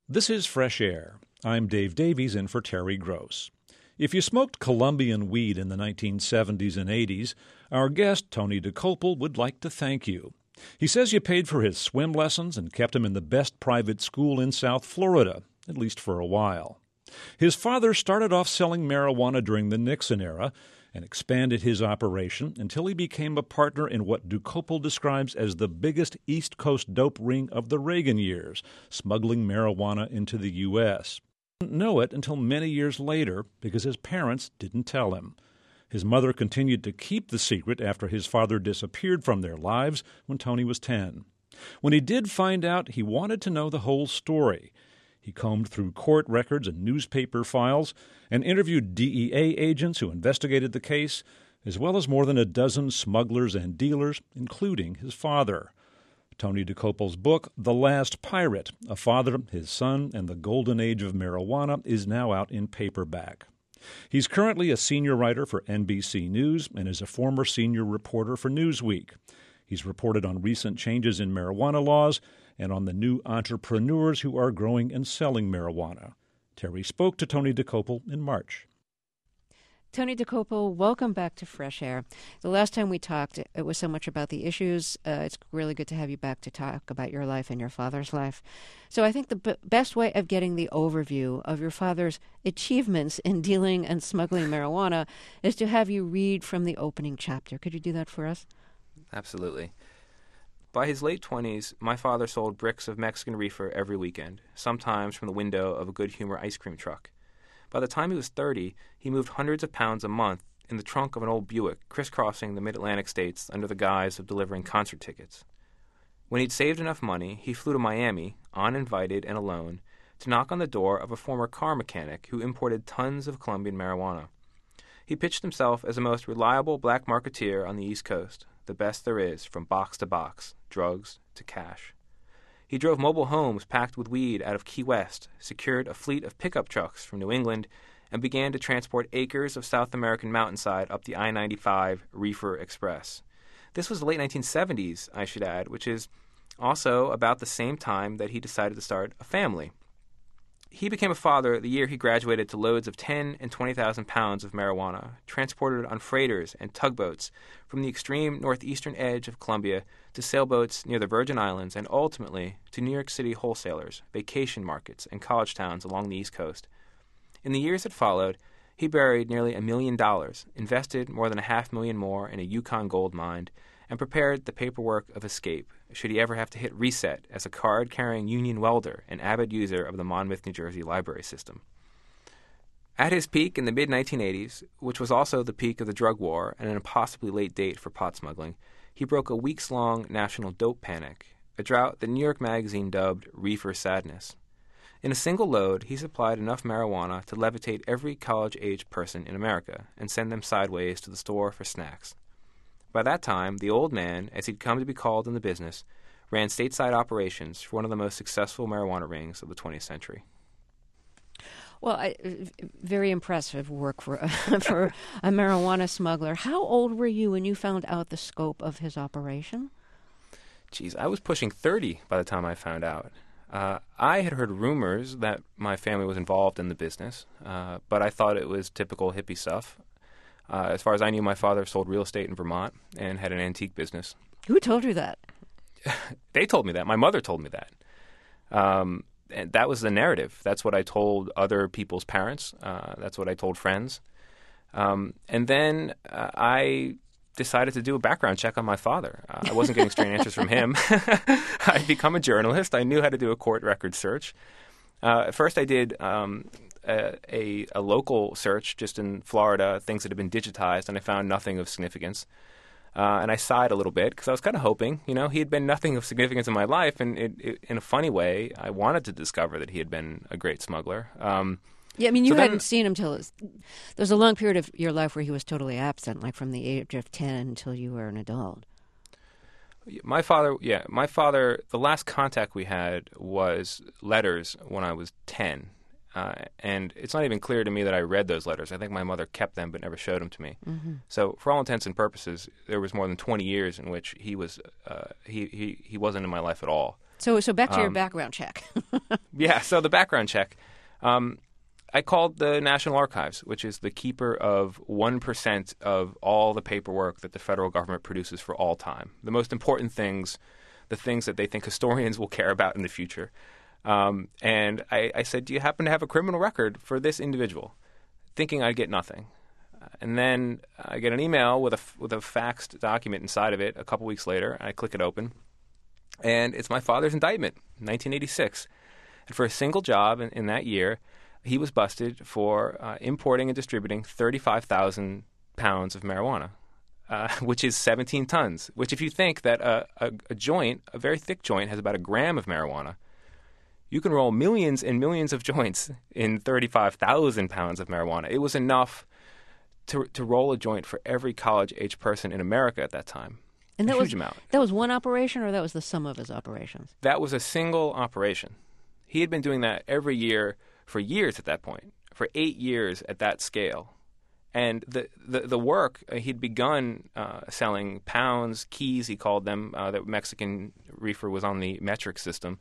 This is Fresh Air. I'm Dave Davies in for Terry Gross. If you smoked Colombian weed in the 1970s and 80s, our guest, Tony Dokoupil, would like to thank you. He says you paid for his swim lessons and kept him in the best private school in South Florida, at least for a while. His father started off selling marijuana during the Nixon era and expanded his operation until he became a partner in what Dokoupil describes as the biggest East Coast dope ring of the Reagan years, smuggling marijuana into the U.S. He didn't know it until many years later because his parents didn't tell him. His mother continued to keep the secret after his father disappeared from their lives when Tony was 10. When he did find out, he wanted to know the whole story. He combed through court records and newspaper files and interviewed DEA agents who investigated the case, as well as more than a dozen smugglers and dealers, including his father. Tony Dokoupil's book, The Last Pirate, A Father, His Son, and the Golden Age of Marijuana, is now out in paperback. He's currently a senior writer for NBC News and is a former senior reporter for Newsweek. He's reported on recent changes in marijuana laws and on the new entrepreneurs who are growing and selling marijuana. Terry spoke to Tony Dokoupil in March. Tony Dokoupil, welcome back to Fresh Air. The last time we talked, it was so much about the issues. It's really good to have you back to talk about your life and your father's life. So I think the best way of getting the overview of your father's achievements in dealing and smuggling marijuana is to have you read from the opening chapter. Could you do that for us? Absolutely. By his late 20s, my father sold bricks of Mexican reefer every weekend, sometimes from the window of a Good Humor ice cream truck. By the time he was 30, he moved hundreds of pounds a month in the trunk of an old Buick, crisscrossing the mid-Atlantic states under the guise of delivering concert tickets. When he'd saved enough money, he flew to Miami, uninvited and alone, to knock on the door of a former car mechanic who imported tons of Colombian marijuana. He pitched himself as the most reliable black marketeer on the East Coast, the best there is, from box to box, drugs to cash. He drove mobile homes packed with weed out of Key West, secured a fleet of pickup trucks from New England, and began to transport acres of South American mountainside up the I-95 Reefer Express. This was the late 1970s, I should add, which is also about the same time that he decided to start a family. He became a father the year he graduated to loads of 10 and 20,000 pounds of marijuana, transported on freighters and tugboats from the extreme northeastern edge of Colombia to sailboats near the Virgin Islands and ultimately to New York City wholesalers, vacation markets, and college towns along the East Coast. In the years that followed, he buried nearly $1 million, invested more than $500,000 more in a Yukon gold mine, and prepared the paperwork of escape, should he ever have to hit reset as a card-carrying union welder and avid user of the Monmouth, New Jersey library system. At his peak in the mid-1980s, which was also the peak of the drug war and an impossibly late date for pot smuggling, he broke a weeks-long national dope panic, a drought that New York Magazine dubbed reefer sadness. In a single load, he supplied enough marijuana to levitate every college-age person in America and send them sideways to the store for snacks. By that time, the old man, as he'd come to be called in the business, ran stateside operations for one of the most successful marijuana rings of the 20th century. Well, very impressive work for for a marijuana smuggler. How old were you when you found out the scope of his operation? Geez, I was pushing 30 by the time I found out. I had heard rumors that my family was involved in the business, but I thought it was typical hippie stuff. As far as I knew, my father sold real estate in Vermont and had an antique business. Who told you that? They told me that. My mother told me that. And that was the narrative. That's what I told other people's parents. That's what I told friends. And then I decided to do a background check on my father. I wasn't getting straight answers from him. I'd become a journalist. I knew how to do a court record search. At first I did a local search just in Florida, things that had been digitized, and I found nothing of significance. And I sighed a little bit because I was kind of hoping, he had been nothing of significance in my life, and in a funny way, I wanted to discover that he had been a great smuggler. Yeah, I mean, you hadn't seen him till there's a long period of your life where he was totally absent, like from the age of 10 until you were an adult. My father, the last contact we had was letters when I was 10. And it's not even clear to me that I read those letters. I think my mother kept them but never showed them to me. Mm-hmm. So for all intents and purposes, there was more than 20 years in which he was he wasn't in my life at all. So back to your background check. Yeah, so the background check. I called the National Archives, which is the keeper of 1% of all the paperwork that the federal government produces for all time. The most important things, the things that they think historians will care about in the future. And I said, do you happen to have a criminal record for this individual? Thinking I'd get nothing. And then I get an email with a faxed document inside of it a couple weeks later. I click it open. And it's my father's indictment, 1986. And for a single job in that year, he was busted for importing and distributing 35,000 pounds of marijuana, which is 17 tons, which if you think that a joint, a very thick joint, has about a gram of marijuana, you can roll millions and millions of joints in 35,000 pounds of marijuana. It was enough to roll a joint for every college-age person in America at that time. And that a was huge amount. That was one operation, or that was the sum of his operations? That was a single operation. He had been doing that every year for years at that point, for 8 years at that scale. And the work, he'd begun selling pounds, keys, he called them. That Mexican reefer was on the metric system.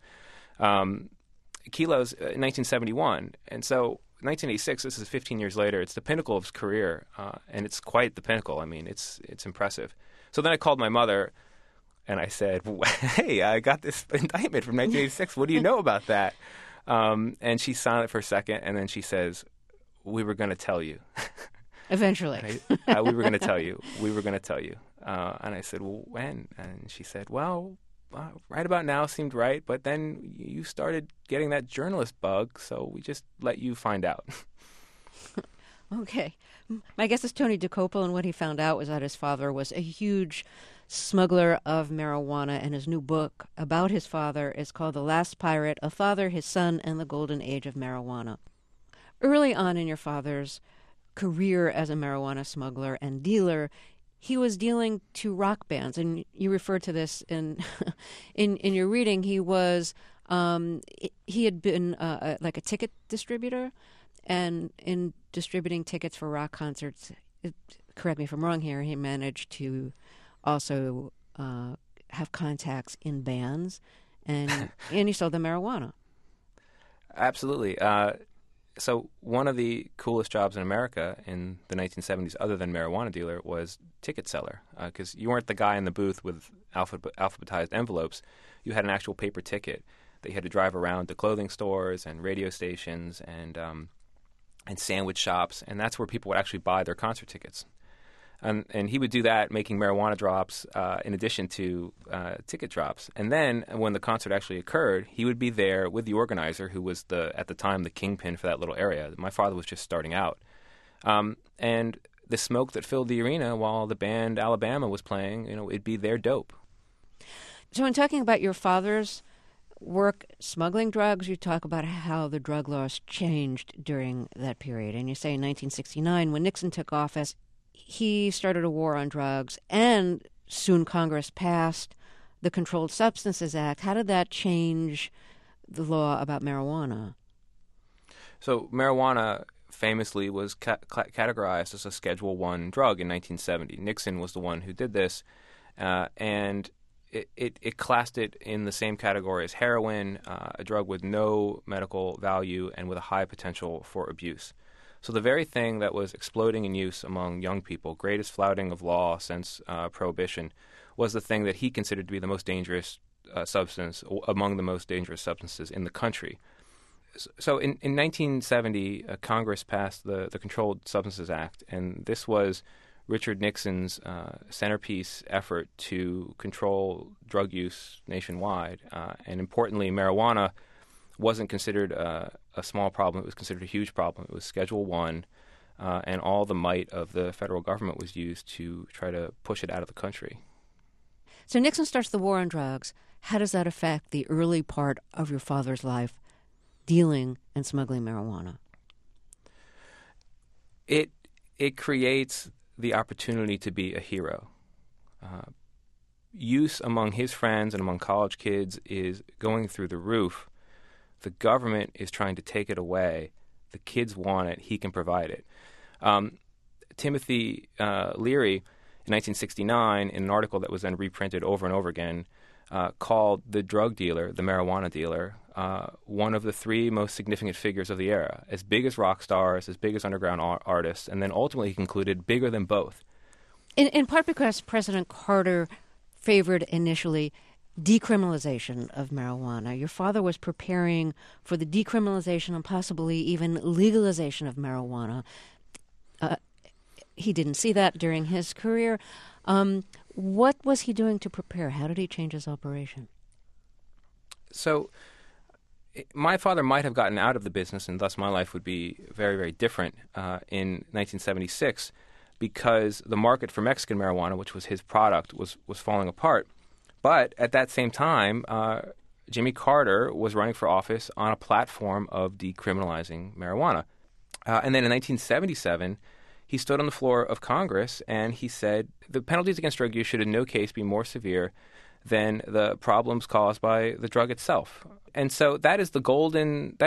Kilos in 1971. And so 1986, this is 15 years later, it's the pinnacle of his career, and it's quite the pinnacle. I mean, it's impressive. So then I called my mother, and I said, hey, I got this indictment from 1986. What do you know about that? And she's silent for a second, and then she says, we were going to tell you. Eventually. We were going to tell you. We were going to tell you. And I said, well, when? And she said, well, right about now seemed right, but then you started getting that journalist bug, so we just let you find out. Okay. My guess is Tony Dokoupil, and what he found out was that his father was a huge smuggler of marijuana, and his new book about his father is called The Last Pirate, A Father, His Son, and the Golden Age of Marijuana. Early on in your father's career as a marijuana smuggler and dealer, he was dealing to rock bands, and you referred to this in in your reading. He was he had been like a ticket distributor, and in distributing tickets for rock concerts, correct me if I'm wrong here, he managed to also have contacts in bands, and he sold the marijuana. Absolutely. So one of the coolest jobs in America in the 1970s, other than marijuana dealer, was ticket seller, because you weren't the guy in the booth with alphabetized envelopes. You had an actual paper ticket that you had to drive around to clothing stores and radio stations and sandwich shops, and that's where people would actually buy their concert tickets. And he would do that, making marijuana drops in addition to ticket drops. And then when the concert actually occurred, he would be there with the organizer, who was at the time the kingpin for that little area. My father was just starting out. And the smoke that filled the arena while the band Alabama was playing, it'd be their dope. So in talking about your father's work smuggling drugs, you talk about how the drug laws changed during that period. And you say in 1969, when Nixon took office, he started a war on drugs, and soon Congress passed the Controlled Substances Act. How did that change the law about marijuana? So marijuana famously was categorized as a Schedule I drug in 1970. Nixon was the one who did this, and it classed it in the same category as heroin, a drug with no medical value and with a high potential for abuse. So the very thing that was exploding in use among young people, greatest flouting of law since Prohibition, was the thing that he considered to be the most dangerous substance, among the most dangerous substances in the country. So in 1970, Congress passed the Controlled Substances Act, and this was Richard Nixon's centerpiece effort to control drug use nationwide. And importantly, marijuana wasn't considered a small problem. It was considered a huge problem. It was Schedule I, and all the might of the federal government was used to try to push it out of the country. So Nixon starts the war on drugs. How does that affect the early part of your father's life, dealing and smuggling marijuana? It creates the opportunity to be a hero. Use among his friends and among college kids is going through the roof. The government is trying to take it away. The kids want it. He can provide it. Timothy Leary, in 1969, in an article that was then reprinted over and over again, called the drug dealer, the marijuana dealer, one of the three most significant figures of the era, as big as rock stars, as big as underground artists, and then ultimately he concluded bigger than both. In part because President Carter favored initially decriminalization of marijuana. Your father was preparing for the decriminalization and possibly even legalization of marijuana. He didn't see that during his career. What was he doing to prepare? How did he change his operation? So my father might have gotten out of the business, and thus my life would be very, very different in 1976 because the market for Mexican marijuana, which was his product, was falling apart. But at that same time, Jimmy Carter was running for office on a platform of decriminalizing marijuana. And then in 1977, he stood on the floor of Congress and he said the penalties against drug use should in no case be more severe than the problems caused by the drug itself. And so that is the golden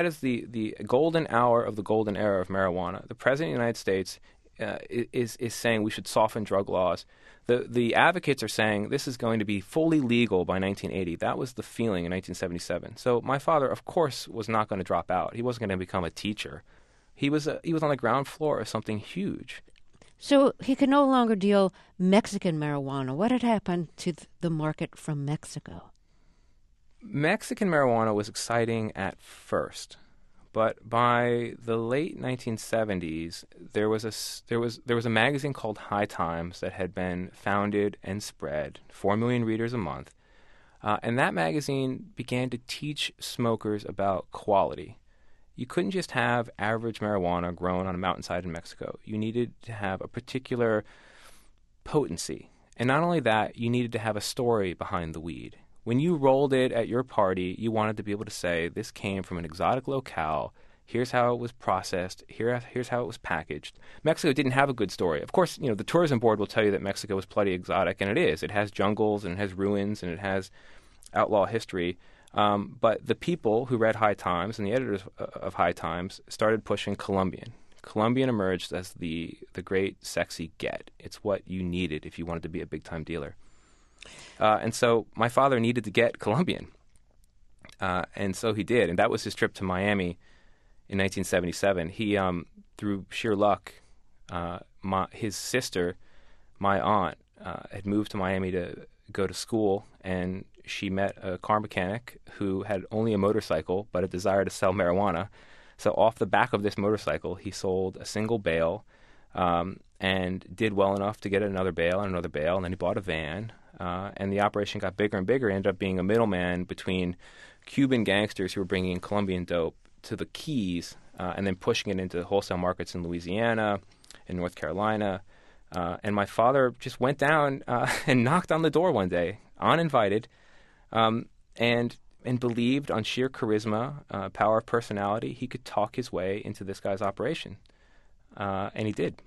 hour of the golden era of marijuana. The President of the United States is saying we should soften drug laws. The advocates are saying this is going to be fully legal by 1980. That was the feeling in 1977. So my father, of course, was not going to drop out. He wasn't going to become a teacher. He was on the ground floor of something huge. So he could no longer deal Mexican marijuana. What had happened to the market from Mexico? Mexican marijuana was exciting at first, but by the late 1970s, there was a magazine called High Times that had been founded and spread, 4 million readers a month, and that magazine began to teach smokers about quality. You couldn't just have average marijuana grown on a mountainside in Mexico. You needed to have a particular potency. And not only that, you needed to have a story behind the weed. When you rolled it at your party, you wanted to be able to say, this came from an exotic locale. Here's how it was processed. Here's how it was packaged. Mexico didn't have a good story. Of course, the tourism board will tell you that Mexico was plenty exotic, and it is. It has jungles, and it has ruins, and it has outlaw history. But the people who read High Times and the editors of High Times started pushing Colombian. Colombian emerged as the great sexy get. It's what you needed if you wanted to be a big-time dealer. And so my father needed to get Colombian. And so he did. And that was his trip to Miami in 1977. He, through sheer luck, his sister, my aunt, had moved to Miami to go to school, and she met a car mechanic who had only a motorcycle but a desire to sell marijuana. So off the back of this motorcycle, he sold a single bale and did well enough to get another bale, and then he bought a van. And the operation got bigger and bigger, ended up being a middleman between Cuban gangsters who were bringing in Colombian dope to the Keys and then pushing it into wholesale markets in Louisiana, in North Carolina. And my father just went down and knocked on the door one day, uninvited, and believed on sheer charisma, power of personality, he could talk his way into this guy's operation. And he did.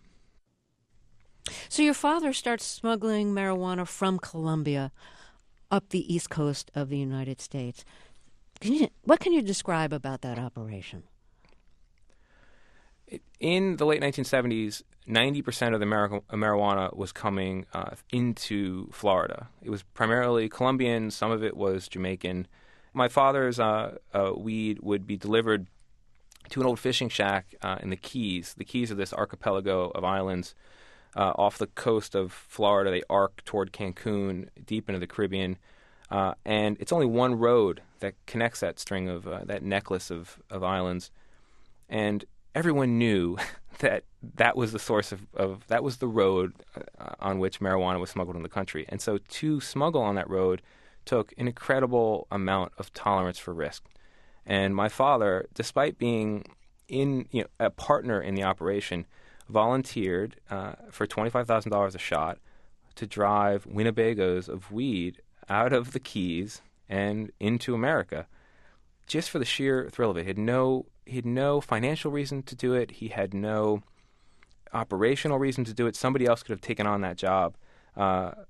So your father starts smuggling marijuana from Colombia up the east coast of the United States. What can you describe about that operation? In the late 1970s, 90% of the marijuana was coming into Florida. It was primarily Colombian. Some of it was Jamaican. My father's weed would be delivered to an old fishing shack in the Keys. The Keys are this archipelago of islands off the coast of Florida. They arc toward Cancun, deep into the Caribbean. And it's only one road that connects that string of that necklace of islands. And everyone knew that was the source of that was the road on which marijuana was smuggled in the country. And so to smuggle on that road took an incredible amount of tolerance for risk. And my father, despite being a partner in the operation, volunteered for $25,000 a shot to drive Winnebagos of weed out of the Keys and into America, just for the sheer thrill of it. He had no financial reason to do it. He had no operational reason to do it. Somebody else could have taken on that job. But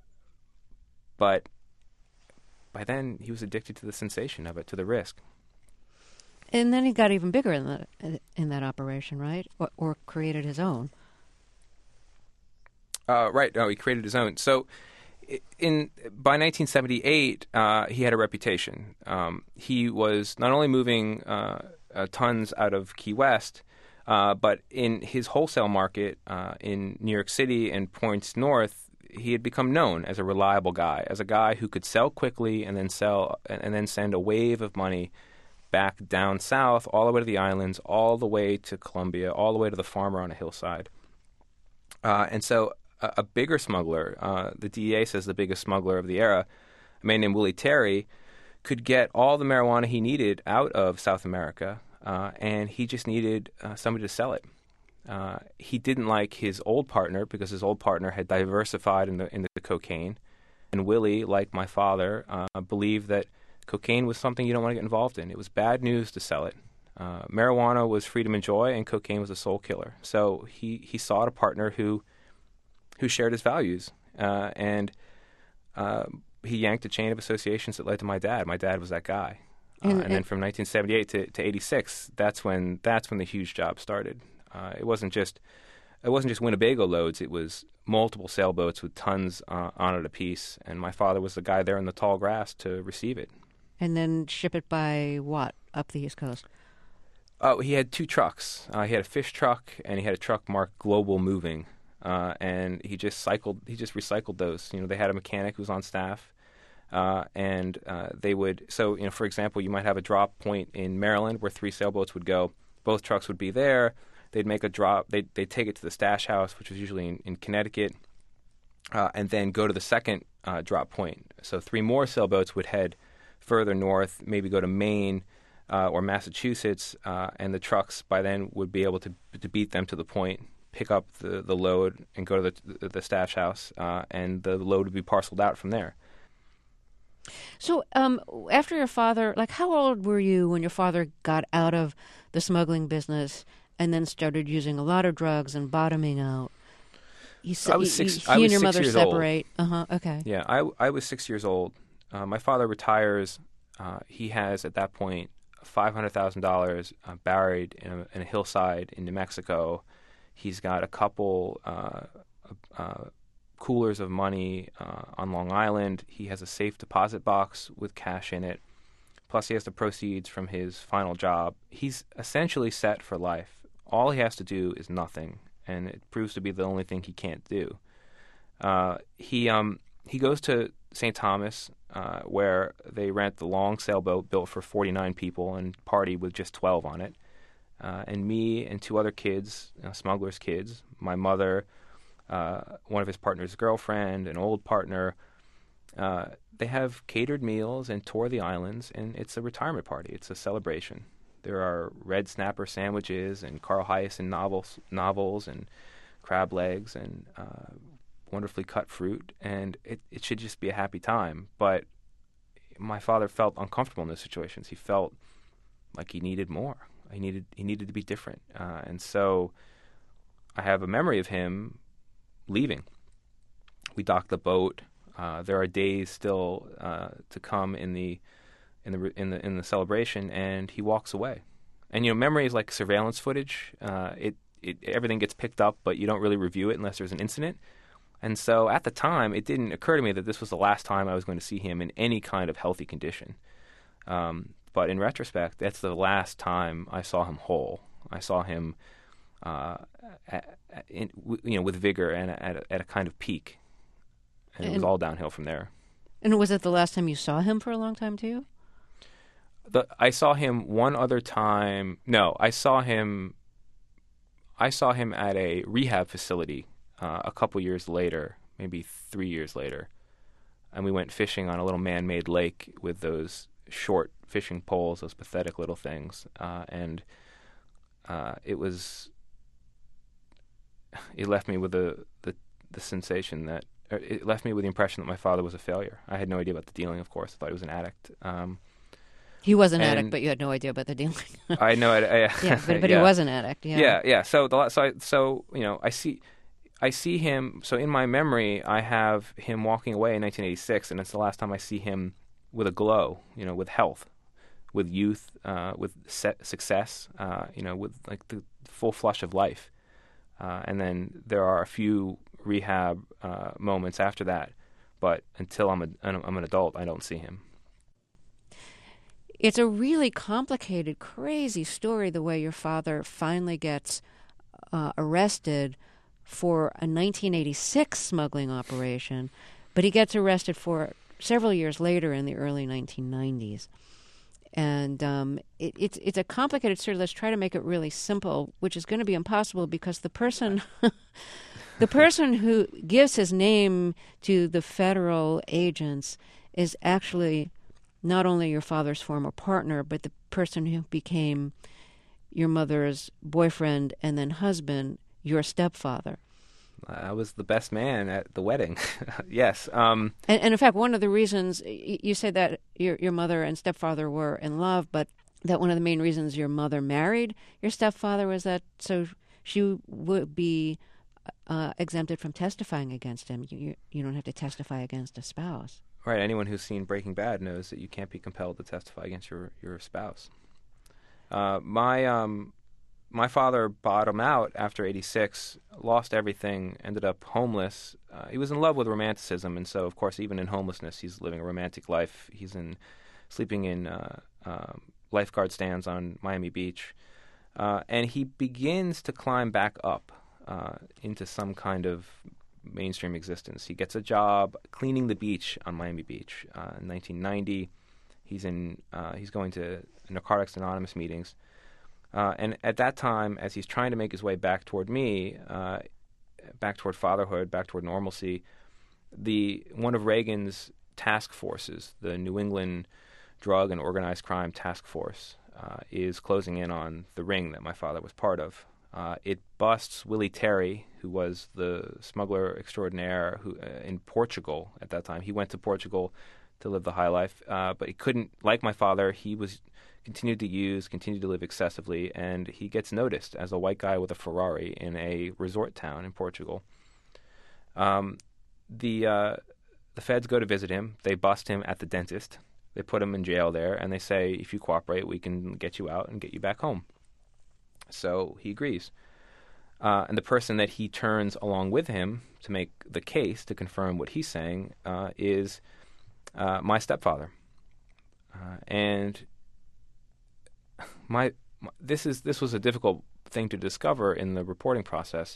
by then, he was addicted to the sensation of it, to the risk. And then he got even bigger in that operation, right? Or created his own. Right. No, he created his own. So by 1978, he had a reputation. He was not only moving tons out of Key West, but in his wholesale market in New York City and points north, he had become known as a reliable guy, as a guy who could sell quickly and then send a wave of money back down south, all the way to the islands, all the way to Colombia, all the way to the farmer on a hillside. And so a bigger smuggler, the DEA says the biggest smuggler of the era, a man named Willie Terry, could get all the marijuana he needed out of South America, and he just needed somebody to sell it. He didn't like his old partner because his old partner had diversified in the cocaine, and Willie, like my father, believed that cocaine was something you don't want to get involved in. It was bad news to sell it. Marijuana was freedom and joy, and cocaine was a soul killer. So he sought a partner who shared his values, and he yanked a chain of associations that led to my dad. My dad was that guy. And then from 1978 to 86, that's when the huge job started. It wasn't just Winnebago loads. It was multiple sailboats with tons on it apiece, and my father was the guy there in the tall grass to receive it. And then ship it by what up the East Coast? Oh, he had two trucks. He had a fish truck, and he had a truck marked Global Moving, and he just recycled those. They had a mechanic who was on staff, and they would. So, for example, you might have a drop point in Maryland where 3 sailboats would go. Both trucks would be there. They'd make a drop. They'd take it to the stash house, which was usually in Connecticut, and then go to the second drop point. So 3 more sailboats would head further north, maybe go to Maine or Massachusetts, and the trucks by then would be able to beat them to the point, pick up the load, and go to the stash house, and the load would be parceled out from there. So after your father, how old were you when your father got out of the smuggling business and then started using a lot of drugs and bottoming out? He and your mother separate. Okay. Yeah, I was 6 years old. My father retires. He has, at that point, $500,000 buried in a hillside in New Mexico. He's got a couple coolers of money on Long Island. He has a safe deposit box with cash in it. Plus, he has the proceeds from his final job. He's essentially set for life. All he has to do is nothing, and it proves to be the only thing he can't do. He goes to St. Thomas, where they rent the long sailboat built for 49 people and party with just 12 on it. And me and 2 other kids, smugglers' kids, my mother, one of his partner's girlfriend, an old partner, they have catered meals and tour the islands, and it's a retirement party. It's a celebration. There are red snapper sandwiches and Carl Hiaasen novels and crab legs and wonderfully cut fruit, and it should just be a happy time. But my father felt uncomfortable in those situations. He felt like he needed more. He needed to be different, and so I have a memory of him leaving. We docked the boat. There are days still to come in the celebration, and he walks away. And memory is like surveillance footage. Everything gets picked up, but you don't really review it unless there's an incident. And so at the time, it didn't occur to me that this was the last time I was going to see him in any kind of healthy condition. But in retrospect, that's the last time I saw him whole. I saw him, with vigor and at a kind of peak, and it was all downhill from there. And was it the last time you saw him for a long time too? I saw him one other time. No, I saw him at a rehab facility a couple years later, maybe 3 years later, and we went fishing on a little man-made lake with those short fishing poles, those pathetic little things, and it left me with the sensation that it left me with the impression that my father was a failure. I had no idea about the dealing, of course. I thought he was an addict. He was an addict, but you had no idea about the dealing. I know. Yeah, but he was an addict. Yeah. So I see him. So in my memory, I have him walking away in 1986, and it's the last time I see him with a glow. With health, with youth, with success. With like the full flush of life. And then there are a few rehab moments after that. but until I'm an adult, I don't see him. It's a really complicated, crazy story, the way your father finally gets arrested for a 1986 smuggling operation, but he gets arrested for several years later in the early 1990s. And it's a complicated story. Let's try to make it really simple, which is going to be impossible because the person the person who gives his name to the federal agents is actually not only your father's former partner, but the person who became your mother's boyfriend and then husband, your stepfather. I was the best man at the wedding. Yes. And in fact, one of the reasons you say that your mother and stepfather were in love, but that one of the main reasons your mother married your stepfather was that so she would be exempted from testifying against him. You don't have to testify against a spouse. Right. Anyone who's seen Breaking Bad knows that you can't be compelled to testify against your spouse. My father bottomed out after 86, lost everything, ended up homeless. He was in love with romanticism, and so, of course, even in homelessness, he's living a romantic life. He's sleeping in lifeguard stands on Miami Beach. And he begins to climb back up into some kind of mainstream existence. He gets a job cleaning the beach on Miami Beach in 1990. He's going to Narcotics Anonymous meetings. And at that time, as he's trying to make his way back toward me, back toward fatherhood, back toward normalcy, one of Reagan's task forces, the New England Drug and Organized Crime Task Force, is closing in on the ring that my father was part of. It busts Willie Terry, who was the smuggler extraordinaire in Portugal at that time. He went to Portugal to live the high life, but he couldn't, like my father, continued to live excessively, and he gets noticed as a white guy with a Ferrari in a resort town in Portugal. The feds go to visit him. They bust him at the dentist. They put him in jail there, and they say, if you cooperate, we can get you out and get you back home. So he agrees. And the person that he turns along with him to make the case, to confirm what he's saying, is my stepfather. And this was a difficult thing to discover in the reporting process.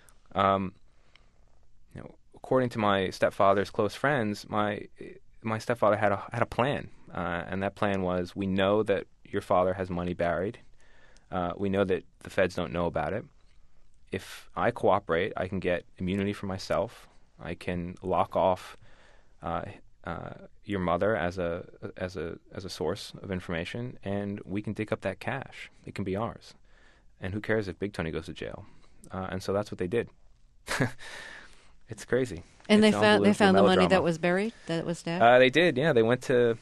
According to my stepfather's close friends, my stepfather had a plan, and that plan was: we know that your father has money buried. We know that the feds don't know about it. If I cooperate, I can get immunity for myself. I can lock off your mother as a source of information, and we can dig up that cash. It can be ours. And who cares if Big Tony goes to jail? And so that's what they did. It's crazy. And it's they found the money that was buried, that was stashed? They did. Yeah, they went to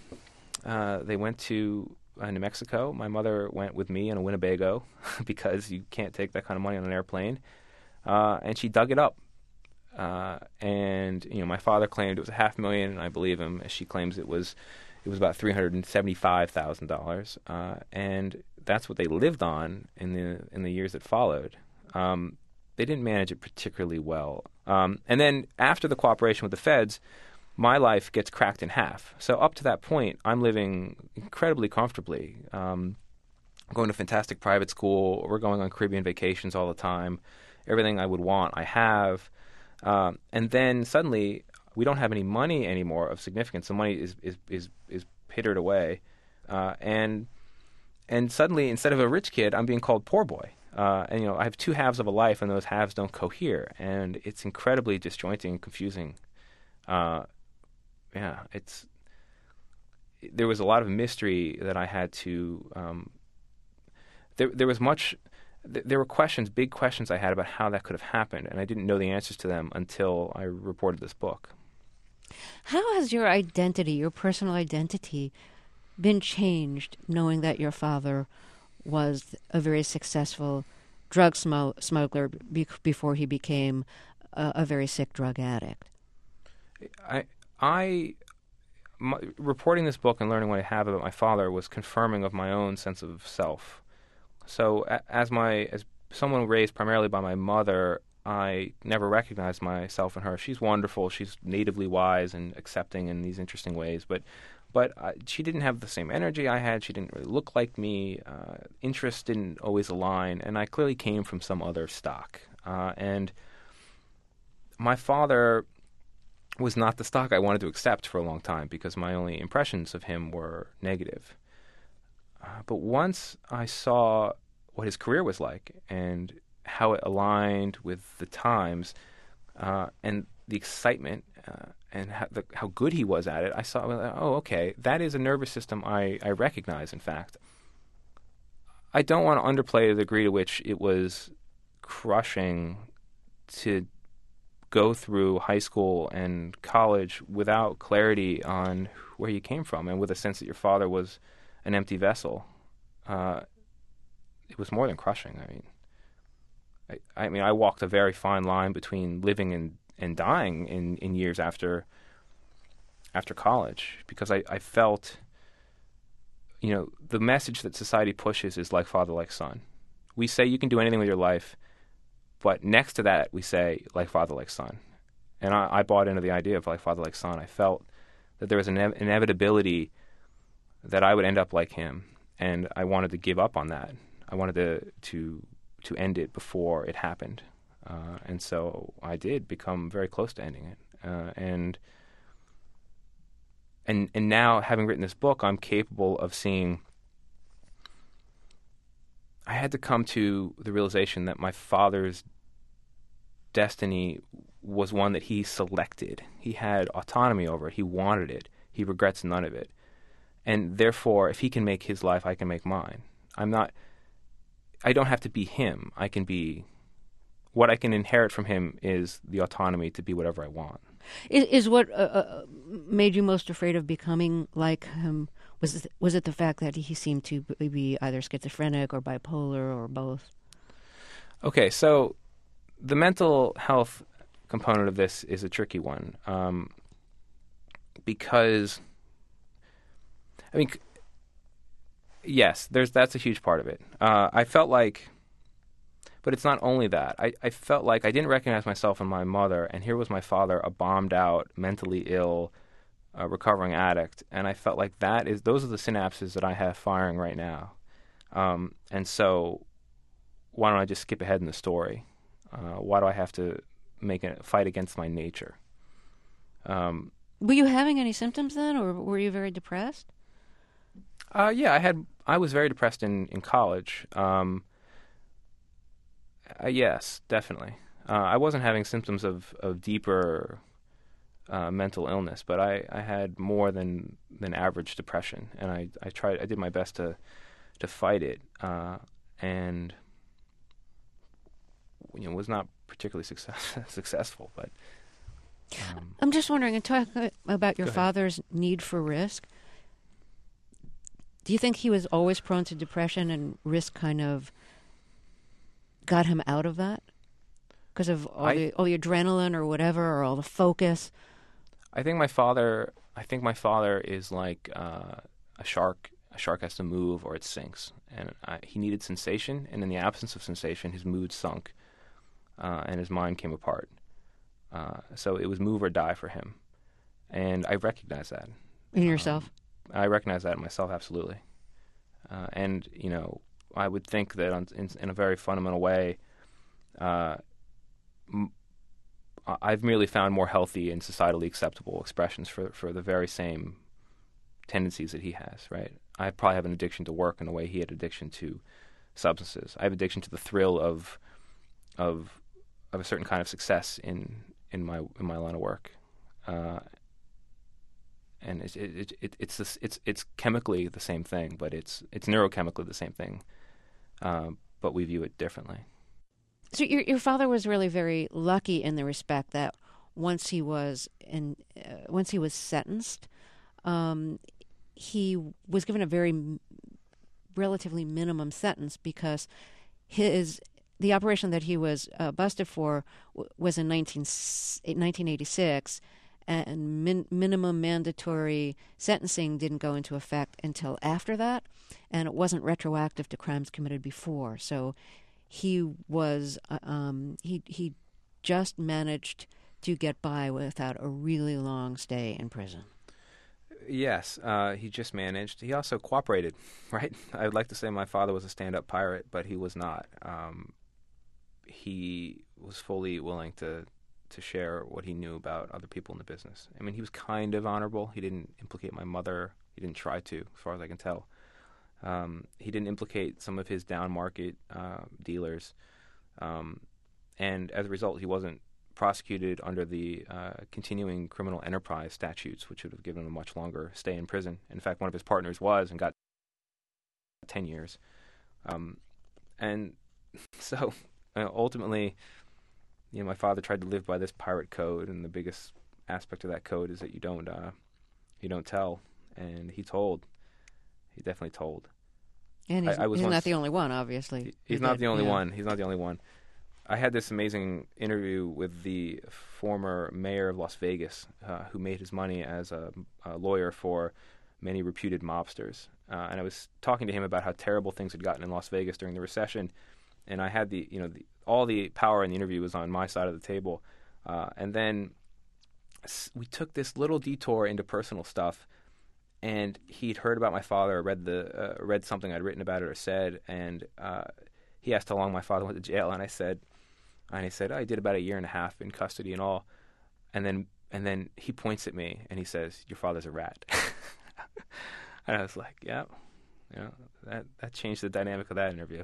New Mexico. My mother went with me in a Winnebago because you can't take that kind of money on an airplane. And she dug it up. And my father claimed it was $500,000, and I believe him. She claims it was about $375,000, and that's what they lived on in the years that followed. They didn't manage it particularly well. And then after the cooperation with the feds, my life gets cracked in half. So up to that point, I'm living incredibly comfortably. I'm going to fantastic private school. We're going on Caribbean vacations all the time. Everything I would want, I have. And then suddenly, we don't have any money anymore of significance. The money is pittered away, and suddenly, instead of a rich kid, I'm being called poor boy. And I have two halves of a life, and those halves don't cohere, and it's incredibly disjointing and confusing. There was a lot of mystery that I had to. There were questions, big questions I had about how that could have happened, and I didn't know the answers to them until I reported this book. How has your identity, your personal identity, been changed knowing that your father was a very successful drug smuggler before he became a very sick drug addict? Reporting this book and learning what I have about my father was confirming of my own sense of self. So as someone raised primarily by my mother, I never recognized myself in her. She's wonderful. She's natively wise and accepting in these interesting ways, but she didn't have the same energy I had. She didn't really look like me. Interests didn't always align, and I clearly came from some other stock. And my father was not the stock I wanted to accept for a long time because my only impressions of him were negative. But once I saw what his career was like and how it aligned with the times and the excitement and how good he was at it, I saw, oh, okay, that is a nervous system I recognize, in fact. I don't want to underplay the degree to which it was crushing to go through high school and college without clarity on where you came from and with a sense that your father was an empty vessel. It was more than crushing. I mean, I walked a very fine line between living and dying in years after college because I felt, the message that society pushes is like father, like son. We say you can do anything with your life, but next to that we say like father, like son. And I bought into the idea of like father, like son. I felt that there was an inevitability that I would end up like him, and I wanted to give up on that. I wanted to end it before it happened. And so I did become very close to ending it. And now, having written this book, I'm capable of seeing. I had to come to the realization that my father's destiny was one that he selected. He had autonomy over it. He wanted it. He regrets none of it. And therefore, if he can make his life, I can make mine. I don't have to be him. I can be. What I can inherit from him is the autonomy to be whatever I want. Is what made you most afraid of becoming like him? Was it the fact that he seemed to be either schizophrenic or bipolar or both? Okay, so the mental health component of this is a tricky one because, yes, that's a huge part of it. I felt like. But it's not only that. I felt like I didn't recognize myself in my mother, and here was my father, a bombed-out, mentally ill, recovering addict, and I felt like those are the synapses that I have firing right now. And so why don't I just skip ahead in the story? Why do I have to make a fight against my nature? Were you having any symptoms then, or were you very depressed? Yeah, I was very depressed in college. Yes, definitely. I wasn't having symptoms of deeper mental illness, but I had more than average depression, and I did my best to fight it, and was not particularly successful. But I'm just wondering, and talk about your father's need for risk. Do you think he was always prone to depression, and risk kind of got him out of that because of all the adrenaline or whatever, or all the focus? I think my father is like a shark. A shark has to move or it sinks, and he needed sensation. And in the absence of sensation, his mood sunk, and his mind came apart. So it was move or die for him, and I recognize that in yourself. I recognize that in myself, absolutely, and I would think that in a very fundamental way, I've merely found more healthy and societally acceptable expressions for the very same tendencies that he has, right? I probably have an addiction to work in the way he had addiction to substances. I have addiction to the thrill of a certain kind of success in my line of work, and it's chemically the same thing, but it's neurochemically the same thing. But we view it differently. So your father was really very lucky in the respect that once he was sentenced, he was given a very relatively minimum sentence because the operation that he was busted for was in 1986, and minimum mandatory sentencing didn't go into effect until after that, and it wasn't retroactive to crimes committed before. So he was he just managed to get by without a really long stay in prison. Yes, he just managed. He also cooperated, right? I would like to say my father was a stand-up pirate, but he was not. He was fully willing to share what he knew about other people in the business. I mean, he was kind of honorable. He didn't implicate my mother. He didn't try to, as far as I can tell. He didn't implicate some of his down-market dealers. And as a result, he wasn't prosecuted under the continuing criminal enterprise statutes, which would have given him a much longer stay in prison. In fact, one of his partners was and got 10 years. And so ultimately, my father tried to live by this pirate code, and the biggest aspect of that code is that you don't tell. And he told. He definitely told. And he's not the only one, obviously. He's not the only one. He's not the only one. I had this amazing interview with the former mayor of Las Vegas, who made his money as a lawyer for many reputed mobsters. And I was talking to him about how terrible things had gotten in Las Vegas during the recession. And I had all the power in the interview was on my side of the table. And then we took this little detour into personal stuff. And he'd heard about my father, read something I'd written about it or said, and he asked how long my father went to jail, and I said, I did about 1.5 years in custody and all, and then he points at me and he says, "Your father's a rat," and I was like, "Yeah, that changed the dynamic of that interview."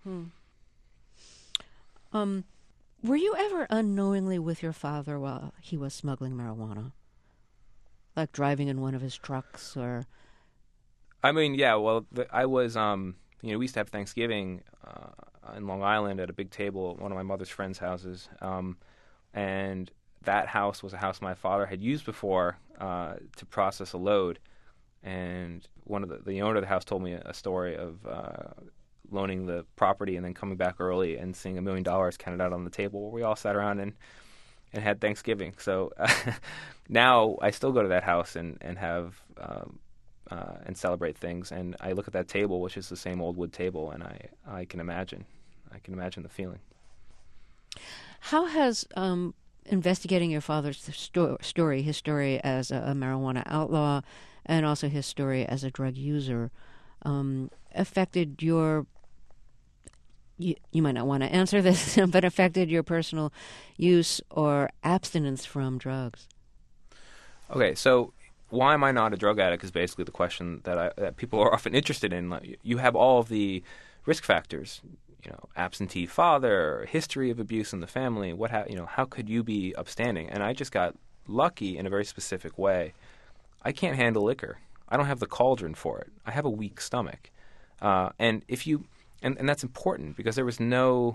Were you ever unknowingly with your father while he was smuggling marijuana? Like driving in one of his trucks, or? I mean, yeah. Well, I was. We used to have Thanksgiving in Long Island at a big table at one of my mother's friends' houses, and that house was a house my father had used before to process a load. And one of the owner of the house told me a story of loaning the property and then coming back early and seeing $1 million counted out on the table where we all sat around and had Thanksgiving. So now I still go to that house and have and celebrate things. And I look at that table, which is the same old wood table, and I can imagine the feeling. How has investigating your father's story, his story as a marijuana outlaw, and also his story as a drug user, affected your? You might not want to answer this, but affected your personal use or abstinence from drugs? Okay, so why am I not a drug addict is basically the question that people are often interested in. Like, you have all of the risk factors, absentee father, history of abuse in the family. How could you be upstanding? And I just got lucky in a very specific way. I can't handle liquor. I don't have the cauldron for it. I have a weak stomach, and if you. And that's important because there's no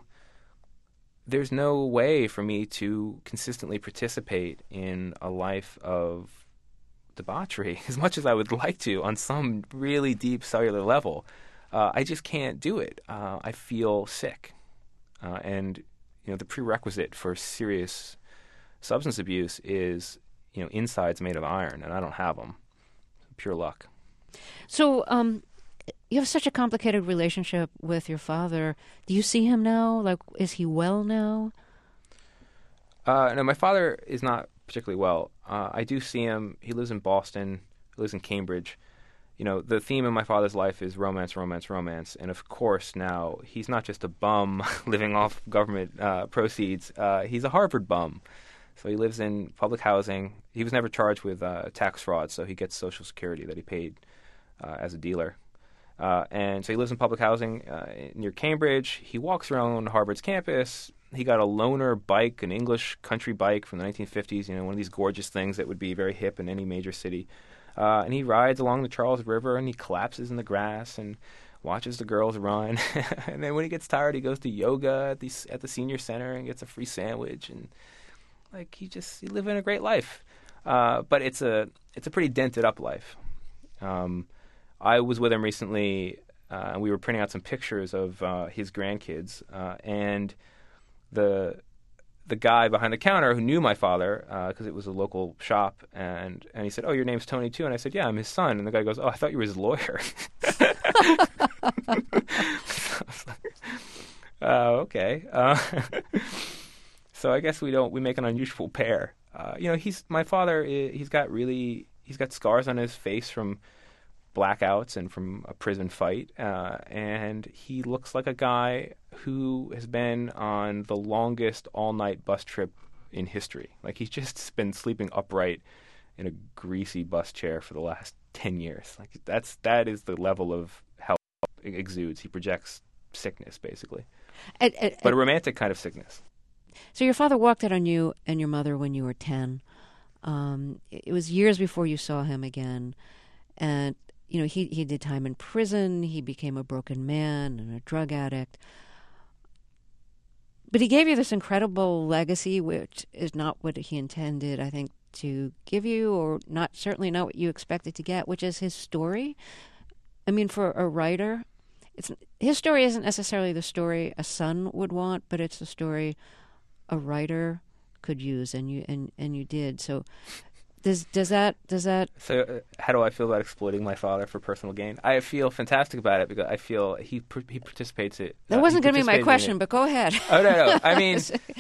way for me to consistently participate in a life of debauchery as much as I would like to on some really deep cellular level. I just can't do it. I feel sick. And the prerequisite for serious substance abuse is, insides made of iron, and I don't have them. Pure luck. So, you have such a complicated relationship with your father. Do you see him now? Like, is he well now? No, my father is not particularly well. I do see him. He lives in Boston. He lives in Cambridge. The theme of my father's life is romance, romance, romance. And of course, now he's not just a bum living off government proceeds. He's a Harvard bum. So he lives in public housing. He was never charged with tax fraud, so he gets Social Security that he paid as a dealer. And so he lives in public housing near Cambridge. He walks around Harvard's campus. He got a loaner bike, an English country bike from the 1950s, one of these gorgeous things that would be very hip in any major city. And he rides along the Charles River, and he collapses in the grass and watches the girls run. And then when he gets tired, he goes to yoga at the senior center and gets a free sandwich. And he living a great life. But it's a pretty dented up life. I was with him recently, and we were printing out some pictures of his grandkids, and the guy behind the counter who knew my father, because it was a local shop, and he said, "Oh, your name's Tony too?" And I said, "Yeah, I'm his son." And the guy goes, "Oh, I thought you were his lawyer." I was like, okay. So I guess we make an unusual pair. My father, he's got scars on his face from blackouts and from a prison fight, and he looks like a guy who has been on the longest all-night bus trip in history. Like, he's just been sleeping upright in a greasy bus chair for the last 10 years. Like, that is the level of health it exudes. He projects sickness, basically, but a romantic kind of sickness. So your father walked out on you and your mother when you were 10. It was years before you saw him again, and he did time in prison. He became a broken man and a drug addict. But he gave you this incredible legacy, which is not what he intended, I think, to give you, or certainly not what you expected to get, which is his story. I mean, for a writer, his story isn't necessarily the story a son would want, but it's the story a writer could use, and you did. So does that? So how do I feel about exploiting my father for personal gain? I feel fantastic about it because I feel he participates in it. That wasn't going to be my question, but go ahead. Oh no. I mean,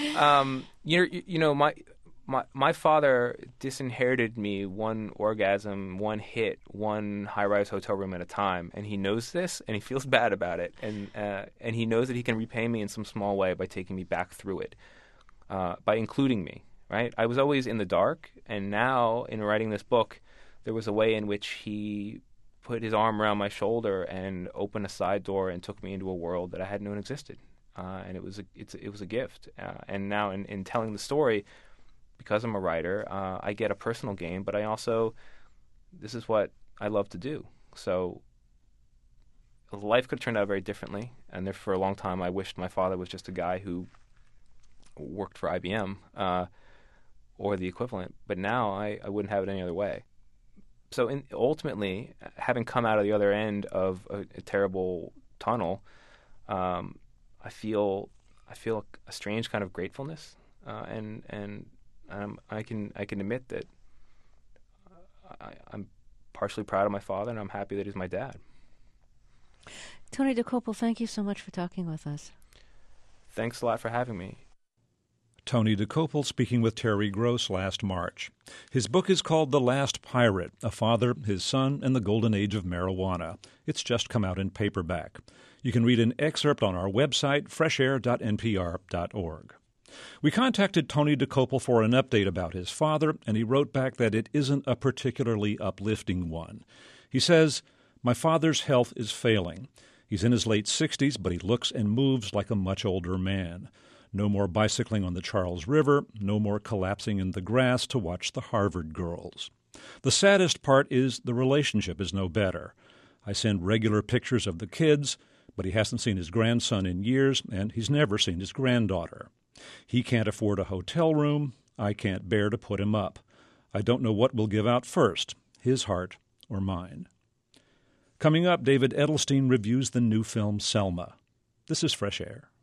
my father disinherited me one orgasm, one hit, one high-rise hotel room at a time, and he knows this, and he feels bad about it, and he knows that he can repay me in some small way by taking me back through it, by including me. Right? I was always in the dark, and now in writing this book, there was a way in which he put his arm around my shoulder and opened a side door and took me into a world that I hadn't known existed, and it was a gift. And now in telling the story, because I'm a writer, I get a personal gain, but this is what I love to do. So life could have turned out very differently, and for a long time I wished my father was just a guy who worked for IBM. Or the equivalent, but now I wouldn't have it any other way. So ultimately, having come out of the other end of a terrible tunnel, I feel a strange kind of gratefulness, and I can admit that I'm partially proud of my father, and I'm happy that he's my dad. Tony Dokoupil, thank you so much for talking with us. Thanks a lot for having me. Tony Dokoupil speaking with Terry Gross last March. His book is called The Last Pirate, A Father, His Son, and the Golden Age of Marijuana. It's just come out in paperback. You can read an excerpt on our website, freshair.npr.org. We contacted Tony Dokoupil for an update about his father, and he wrote back that it isn't a particularly uplifting one. He says, "My father's health is failing. He's in his late 60s, but he looks and moves like a much older man. No more bicycling on the Charles River, no more collapsing in the grass to watch the Harvard girls. The saddest part is the relationship is no better. I send regular pictures of the kids, but he hasn't seen his grandson in years, and he's never seen his granddaughter. He can't afford a hotel room. I can't bear to put him up. I don't know what will give out first, his heart or mine." Coming up, David Edelstein reviews the new film Selma. This is Fresh Air.